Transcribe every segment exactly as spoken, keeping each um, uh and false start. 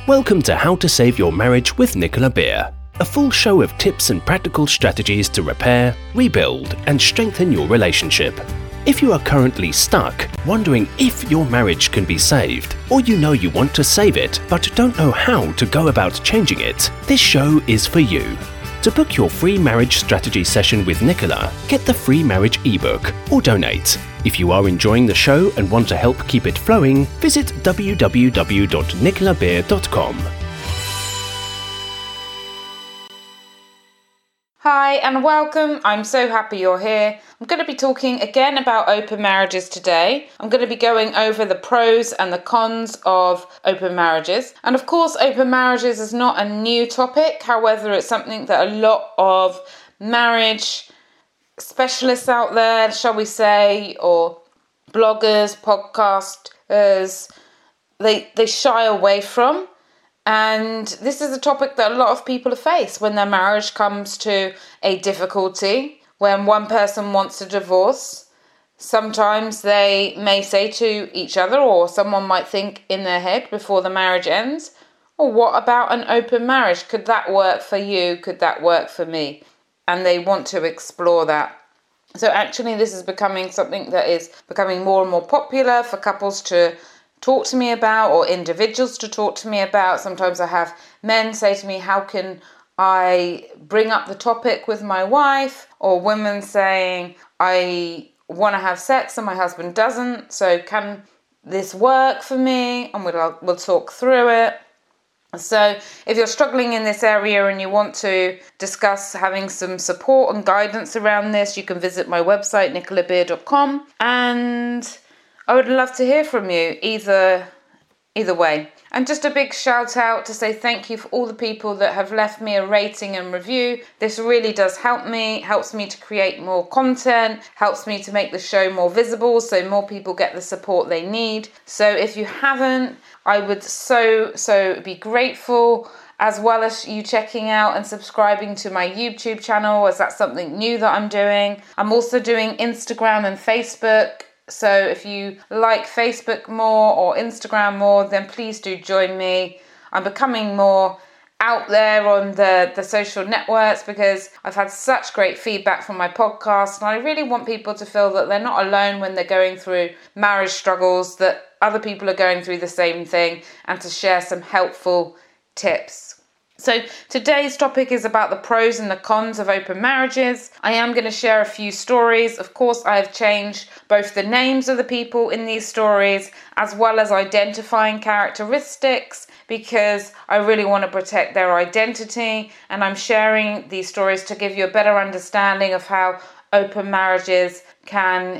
Welcome to How to Save Your Marriage with Nicola Beer, a full show of tips and practical strategies to repair, rebuild, and strengthen your relationship. If you are currently stuck, wondering if your marriage can be saved, or you know you want to save it but don't know how to go about changing it, this show is for you. To book your free marriage strategy session with Nicola, get the free marriage ebook or donate. If you are enjoying the show and want to help keep it flowing, visit w w w dot nicola beer dot com. Hi and welcome. I'm so happy you're here. I'm going to be talking again about open marriages today. I'm going to be going over the pros and the cons of open marriages. And of course, open marriages is not a new topic. However, it's something that a lot of marriage specialists out there, shall we say, or bloggers, podcasters, they, they shy away from. And this is a topic that a lot of people face when their marriage comes to a difficulty, when one person wants a divorce. Sometimes they may say to each other, or someone might think in their head before the marriage ends, oh, what about an open marriage? Could that work for you? Could that work for me? And they want to explore that. So actually this is becoming something that is becoming more and more popular for couples to talk to me about, or individuals to talk to me about. Sometimes I have men say to me, how can I bring up the topic with my wife? Or women saying, I want to have sex and my husband doesn't, so can this work for me? And we'll, we'll talk through it. So if you're struggling in this area and you want to discuss having some support and guidance around this, you can visit my website, nicola beer dot com, and I would love to hear from you either either way. And just a big shout out to say thank you for all the people that have left me a rating and review. This really does help me, helps me to create more content, helps me to make the show more visible so more people get the support they need. So if you haven't, I would so, so be grateful, as well as you checking out and subscribing to my YouTube channel, as that's something new that I'm doing. I'm also doing Instagram and Facebook. So if you like Facebook more or Instagram more, then please do join me. I'm becoming more out there on the, the social networks because I've had such great feedback from my podcast, and I really want people to feel that they're not alone when they're going through marriage struggles, that other people are going through the same thing, and to share some helpful tips. So today's topic is about the pros and the cons of open marriages. I am going to share a few stories. Of course, I have changed both the names of the people in these stories as well as identifying characteristics, because I really want to protect their identity, and I'm sharing these stories to give you a better understanding of how open marriages can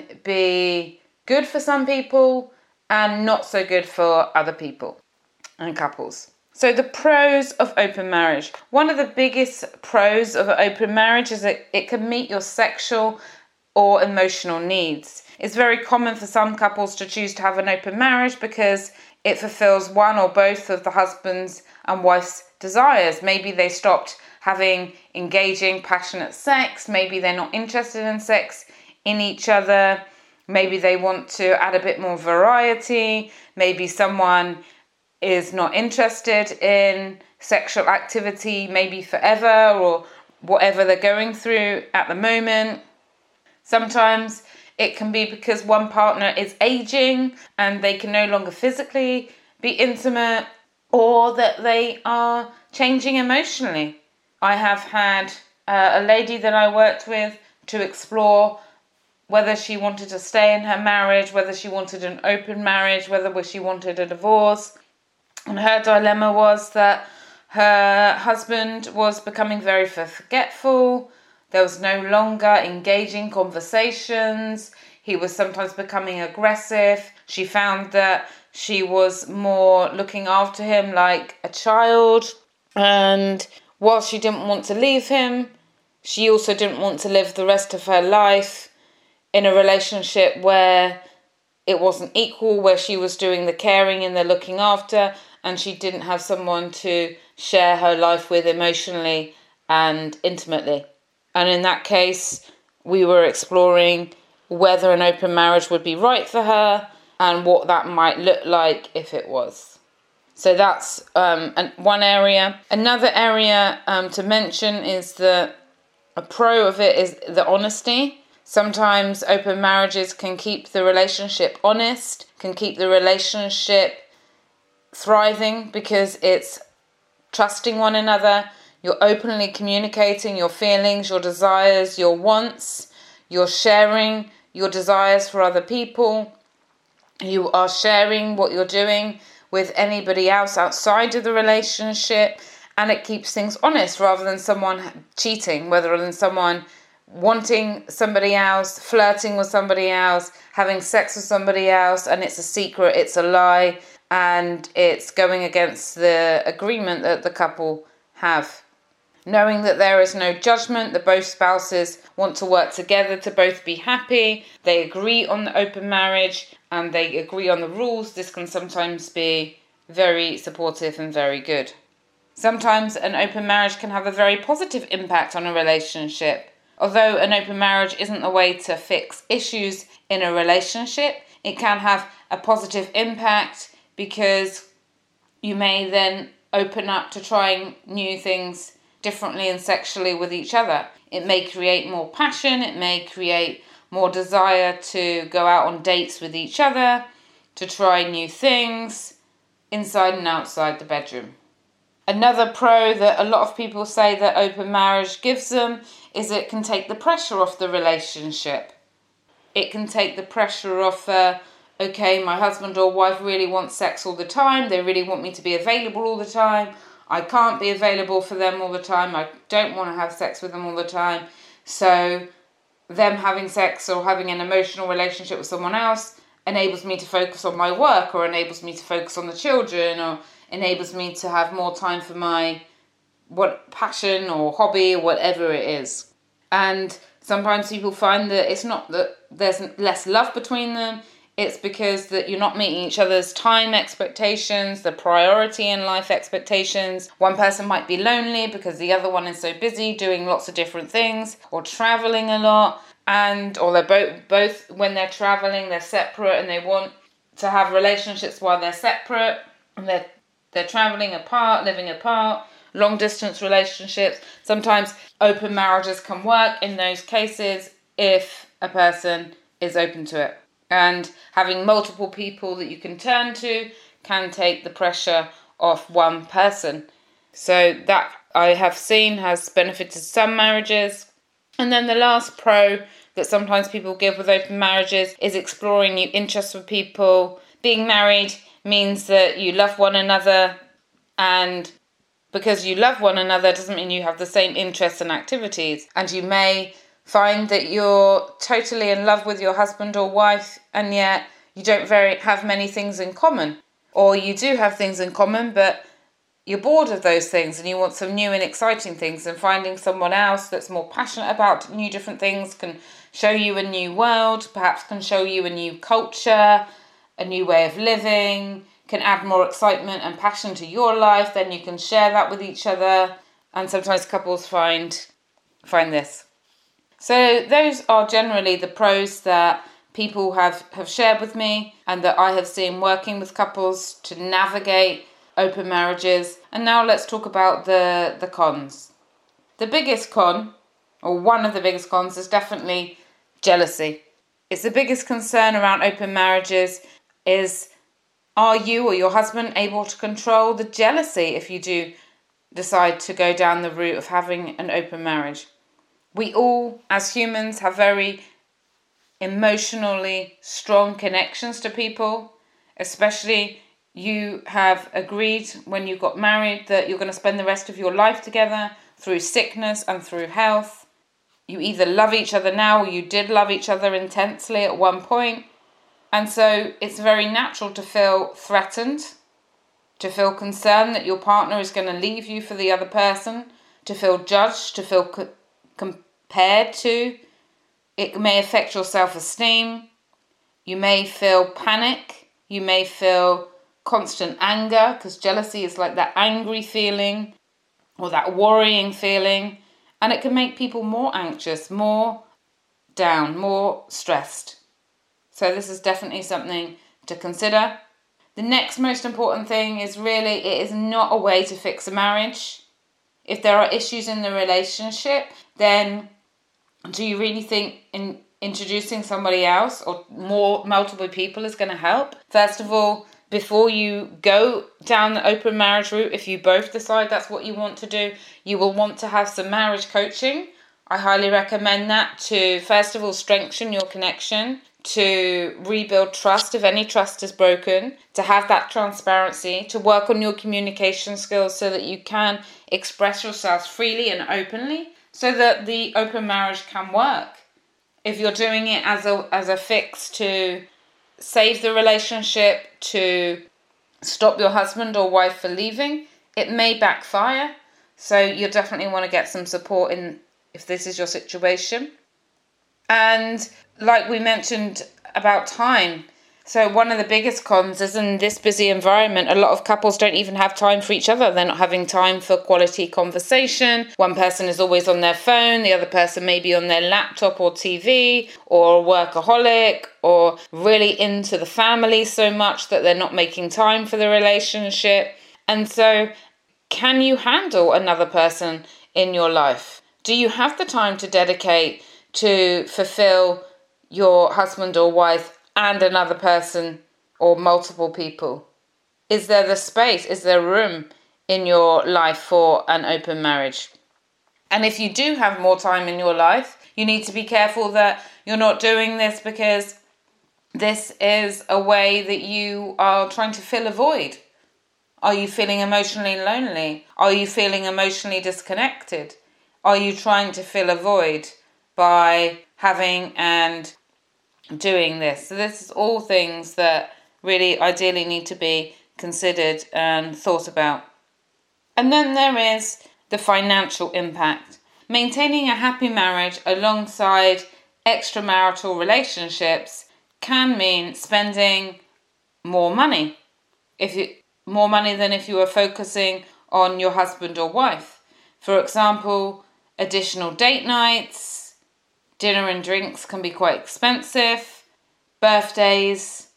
be good for some people and not so good for other people and couples. So the pros of open marriage. One of the biggest pros of open marriage is that it can meet your sexual or emotional needs. It's very common for some couples to choose to have an open marriage because it fulfills one or both of the husband's and wife's desires. Maybe they stopped having engaging, passionate sex. Maybe they're not interested in sex in each other. Maybe they want to add a bit more variety. Maybe someone is not interested in sexual activity, maybe forever, or whatever they're going through at the moment. Sometimes it can be because one partner is aging and they can no longer physically be intimate, or that they are changing emotionally. I have had uh, a lady that I worked with to explore whether she wanted to stay in her marriage, whether she wanted an open marriage, whether she wanted a divorce. And her dilemma was that her husband was becoming very forgetful. There was no longer engaging conversations. He was sometimes becoming aggressive. She found that she was more looking after him like a child. And while she didn't want to leave him, she also didn't want to live the rest of her life in a relationship where it wasn't equal, where she was doing the caring and the looking after, and she didn't have someone to share her life with emotionally and intimately. And in that case, we were exploring whether an open marriage would be right for her and what that might look like if it was. So that's um, an, one area. Another area um, to mention is that a pro of it is the honesty. Sometimes open marriages can keep the relationship honest, can keep the relationship thriving because it's trusting one another. You're openly communicating your feelings, your desires, your wants. You're sharing your desires for other people. You are sharing what you're doing with anybody else outside of the relationship, and it keeps things honest rather than someone cheating, rather than someone wanting somebody else, flirting with somebody else, having sex with somebody else, and it's a secret, it's a lie, and it's going against the agreement that the couple have. Knowing that there is no judgment, that both spouses want to work together to both be happy, they agree on the open marriage, and they agree on the rules, this can sometimes be very supportive and very good. Sometimes an open marriage can have a very positive impact on a relationship. Although an open marriage isn't the way to fix issues in a relationship, it can have a positive impact because you may then open up to trying new things differently and sexually with each other. It may create more passion, it may create more desire to go out on dates with each other, to try new things inside and outside the bedroom. Another pro that a lot of people say that open marriage gives them is it can take the pressure off the relationship. It can take the pressure off, uh, okay, my husband or wife really wants sex all the time, they really want me to be available all the time, I can't be available for them all the time, I don't want to have sex with them all the time, so them having sex or having an emotional relationship with someone else enables me to focus on my work, or enables me to focus on the children, or enables me to have more time for my what passion or hobby or whatever it is. And sometimes people find that it's not that there's less love between them, it's because that you're not meeting each other's time expectations, the priority in life expectations. One person might be lonely because the other one is so busy doing lots of different things or traveling a lot, and or they're both both when they're traveling they're separate and they want to have relationships while they're separate, and they're they're traveling apart, living apart, long distance relationships. Sometimes open marriages can work in those cases if a person is open to it. And having multiple people that you can turn to can take the pressure off one person. So that I have seen has benefited some marriages. And then the last pro that sometimes people give with open marriages is exploring new interests with people. Being married means that you love one another, and because you love one another doesn't mean you have the same interests and activities. And you may find that you're totally in love with your husband or wife, and yet you don't very have many things in common. Or you do have things in common, but you're bored of those things and you want some new and exciting things, and finding someone else that's more passionate about new different things can show you a new world, perhaps can show you a new culture, a new way of living, can add more excitement and passion to your life. Then you can share that with each other, and sometimes couples find find this. So those are generally the pros that people have, have shared with me and that I have seen working with couples to navigate open marriages. And now let's talk about the, the cons. The biggest con, or one of the biggest cons, is definitely jealousy. It's the biggest concern around open marriages is, are you or your husband able to control the jealousy if you do decide to go down the route of having an open marriage? We all, as humans, have very emotionally strong connections to people. Especially you have agreed when you got married that you're going to spend the rest of your life together through sickness and through health. You either love each other now or you did love each other intensely at one point. And so it's very natural to feel threatened, to feel concerned that your partner is going to leave you for the other person, to feel judged, to feel co- compared to. It may affect your self-esteem. You may feel panic. You may feel constant anger, because jealousy is like that angry feeling or that worrying feeling. And it can make people more anxious, more down, more stressed. So this is definitely something to consider. The next most important thing is really, it is not a way to fix a marriage. If there are issues in the relationship, then do you really think in introducing somebody else or more multiple people is going to help? First of all, before you go down the open marriage route, if you both decide that's what you want to do, you will want to have some marriage coaching. I highly recommend that to, first of all, strengthen your connection, to rebuild trust if any trust is broken, to have that transparency, to work on your communication skills so that you can express yourselves freely and openly so that the open marriage can work. If you're doing it as a as a fix to save the relationship, to stop your husband or wife from leaving, it may backfire. So you'll definitely want to get some support in if this is your situation. And like we mentioned about time, so one of the biggest cons is in this busy environment, a lot of couples don't even have time for each other. They're not having time for quality conversation. One person is always on their phone, the other person may be on their laptop or T V, or a workaholic, or really into the family so much that they're not making time for the relationship. And so, can you handle another person in your life? Do you have the time to dedicate to fulfill your husband or wife and another person or multiple people? Is there the space, is there room in your life for an open marriage? And if you do have more time in your life, you need to be careful that you're not doing this because this is a way that you are trying to fill a void. Are you feeling emotionally lonely? Are you feeling emotionally disconnected? Are you trying to fill a void by having and doing this? So this is all things that really ideally need to be considered and thought about. And then there is the financial impact. Maintaining a happy marriage alongside extramarital relationships can mean spending more money. If you more money than if you were focusing on your husband or wife. For example, additional date nights, dinner and drinks can be quite expensive, birthdays,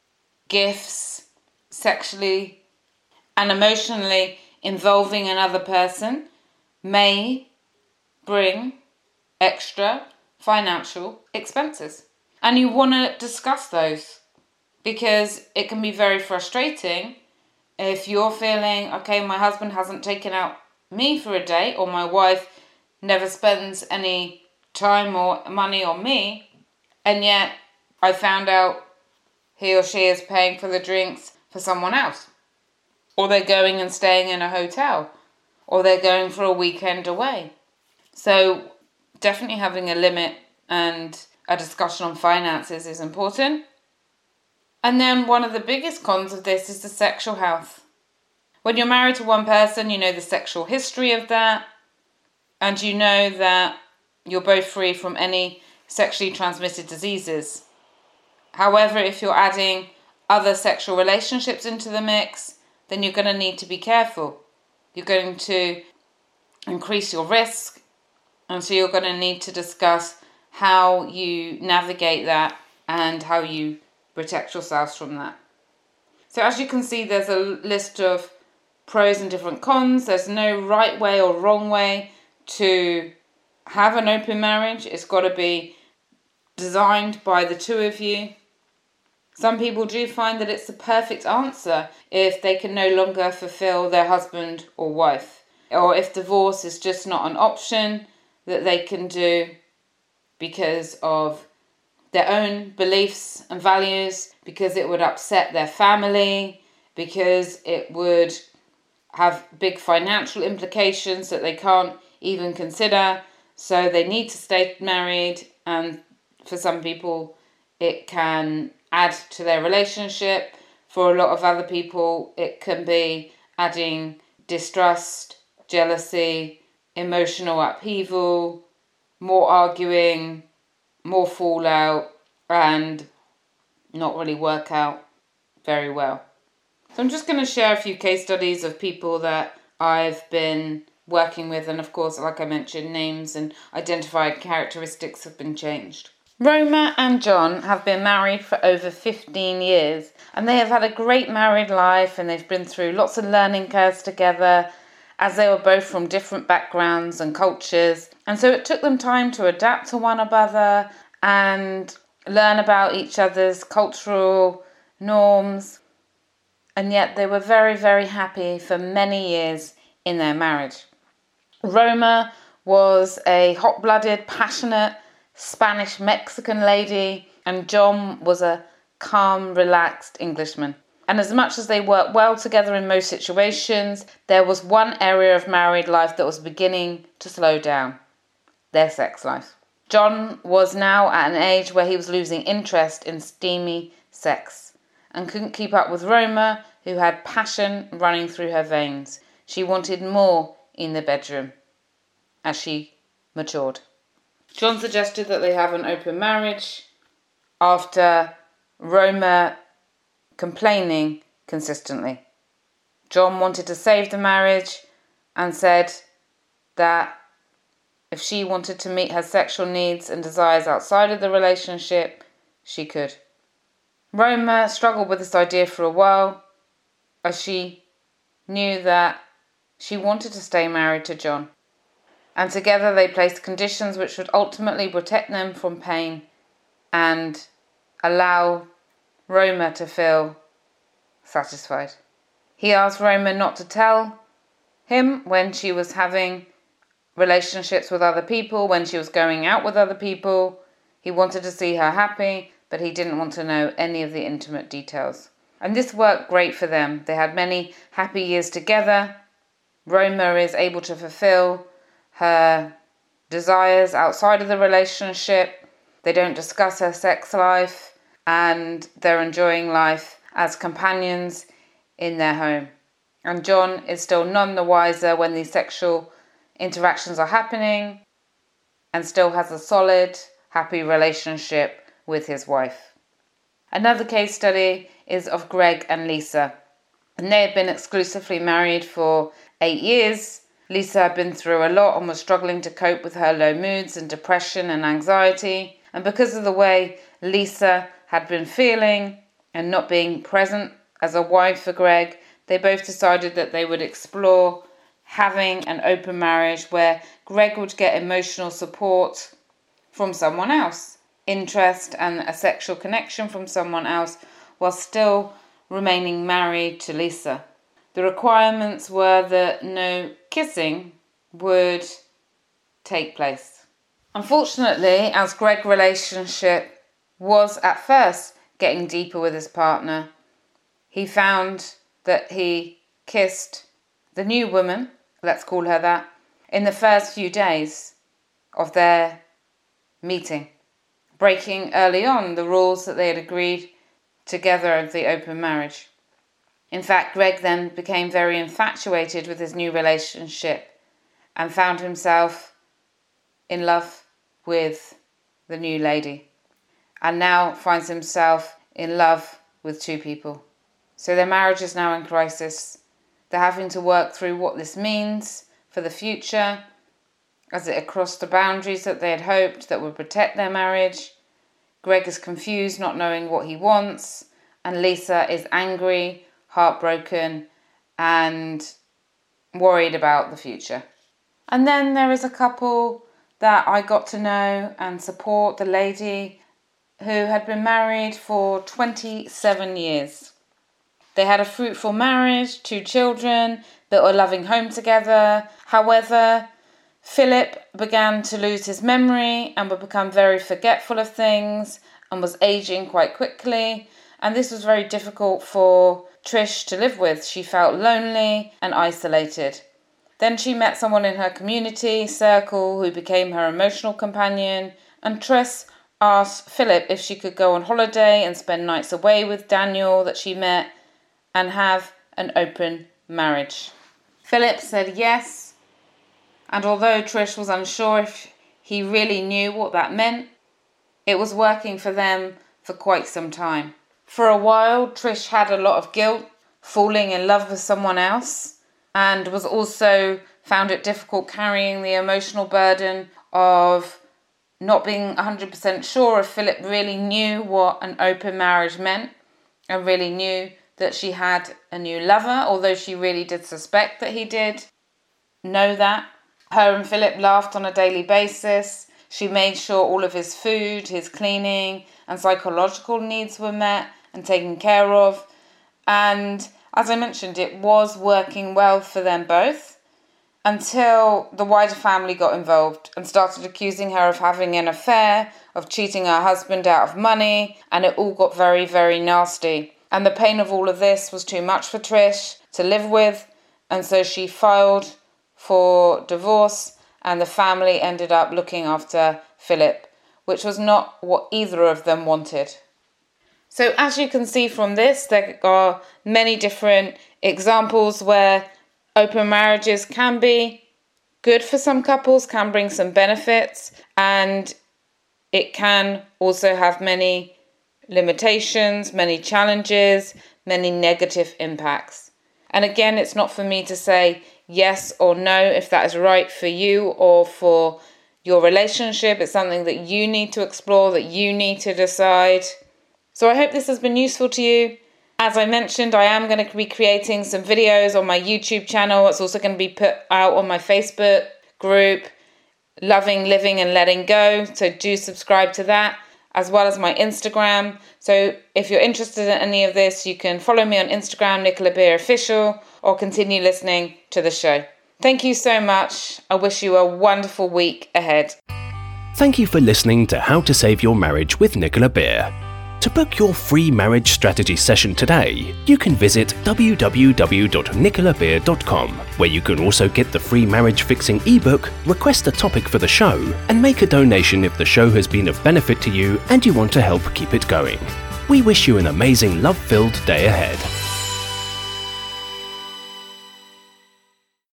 gifts, sexually and emotionally involving another person may bring extra financial expenses. And you want to discuss those because it can be very frustrating if you're feeling, okay, my husband hasn't taken out me for a date, or my wife never spends any time or money on me, and yet I found out he or she is paying for the drinks for someone else, or they're going and staying in a hotel, or they're going for a weekend away. So definitely having a limit and a discussion on finances is important. And then one of the biggest cons of this is the sexual health. When you're married to one person, you know the sexual history of that, and you know that you're both free from any sexually transmitted diseases. However, if you're adding other sexual relationships into the mix, then you're going to need to be careful. You're going to increase your risk, and so you're going to need to discuss how you navigate that and how you protect yourselves from that. So as you can see, there's a list of pros and different cons. There's no right way or wrong way to have an open marriage. It's got to be designed by the two of you. Some people do find that it's the perfect answer if they can no longer fulfill their husband or wife, or if divorce is just not an option that they can do because of their own beliefs and values, because it would upset their family, because it would have big financial implications that they can't even consider. So they need to stay married, and for some people it can add to their relationship. For a lot of other people it can be adding distrust, jealousy, emotional upheaval, more arguing, more fallout, and not really work out very well. So I'm just going to share a few case studies of people that I've been working with, and of course, like I mentioned, names and identified characteristics have been changed. Roma and John have been married for over fifteen years, and they have had a great married life, and they've been through lots of learning curves together, as they were both from different backgrounds and cultures. And so it took them time to adapt to one another and learn about each other's cultural norms. And yet they were very, very happy for many years in their marriage. Roma was a hot-blooded, passionate Spanish-Mexican lady, and John was a calm, relaxed Englishman. And as much as they worked well together in most situations, there was one area of married life that was beginning to slow down: their sex life. John was now at an age where he was losing interest in steamy sex and couldn't keep up with Roma, who had passion running through her veins. She wanted more in the bedroom as she matured. John suggested that they have an open marriage after Roma complaining consistently. John wanted to save the marriage and said that if she wanted to meet her sexual needs and desires outside of the relationship, she could. Roma struggled with this idea for a while, as she knew that she wanted to stay married to John. And together they placed conditions which would ultimately protect them from pain and allow Roma to feel satisfied. He asked Roma not to tell him when she was having relationships with other people, when she was going out with other people. He wanted to see her happy, but he didn't want to know any of the intimate details. And this worked great for them. They had many happy years together. Roma is able to fulfill her desires outside of the relationship. They don't discuss her sex life, and they're enjoying life as companions in their home. And John is still none the wiser when these sexual interactions are happening, and still has a solid, happy relationship with his wife. Another case study is of Greg and Lisa. And they had been exclusively married for eight years. Lisa had been through a lot and was struggling to cope with her low moods and depression and anxiety. And because of the way Lisa had been feeling and not being present as a wife for Greg, they both decided that they would explore having an open marriage where Greg would get emotional support from someone else, interest and a sexual connection from someone else, while still remaining married to Lisa. The requirements were that no kissing would take place. Unfortunately, as Greg's relationship was at first getting deeper with his partner, he found that he kissed the new woman, let's call her that, in the first few days of their meeting, breaking early on the rules that they had agreed together of the open marriage. In fact, Greg then became very infatuated with his new relationship and found himself in love with the new lady, and now finds himself in love with two people. So their marriage is now in crisis. They're having to work through what this means for the future, as it crossed the boundaries that they had hoped that would protect their marriage. Greg is confused, not knowing what he wants, and Lisa is angry, heartbroken, and worried about the future. And then there is a couple that I got to know and support, the lady who had been married for twenty-seven years. They had a fruitful marriage, two children, built a loving home together. However, Philip began to lose his memory and would become very forgetful of things and was aging quite quickly. And this was very difficult for Trish to live with. She felt lonely and isolated. Then she met someone in her community circle who became her emotional companion, and Trish asked Philip if she could go on holiday and spend nights away with Daniel that she met and have an open marriage. Philip said yes, and although Trish was unsure if he really knew what that meant, it was working for them for quite some time. For a while, Trish had a lot of guilt, falling in love with someone else, and was also found it difficult carrying the emotional burden of not being one hundred percent sure if Philip really knew what an open marriage meant and really knew that she had a new lover, although she really did suspect that he did know that. Her and Philip laughed on a daily basis. She made sure all of his food, his cleaning and psychological needs were met and taken care of. And as I mentioned, it was working well for them both until the wider family got involved and started accusing her of having an affair, of cheating her husband out of money, and it all got very, very nasty. And the pain of all of this was too much for Trish to live with, and so she filed for divorce, and the family ended up looking after Philip, which was not what either of them wanted. So as you can see from this, there are many different examples where open marriages can be good for some couples, can bring some benefits, and it can also have many limitations, many challenges, many negative impacts. And again, it's not for me to say yes or no if that is right for you or for your relationship. It's something that you need to explore, that you need to decide. So I hope this has been useful to you. As I mentioned, I am going to be creating some videos on my YouTube channel. It's also going to be put out on my Facebook group, Loving, Living and Letting Go. So do subscribe to that, as well as my Instagram. So if you're interested in any of this, you can follow me on Instagram, Nicola Beer Official, or continue listening to the show. Thank you so much. I wish you a wonderful week ahead. Thank you for listening to How to Save Your Marriage with Nicola Beer. To book your free marriage strategy session today, you can visit w w w dot nicola beer dot com, where you can also get the free marriage fixing ebook, request a topic for the show, and make a donation if the show has been of benefit to you and you want to help keep it going. We wish you an amazing love-filled day ahead.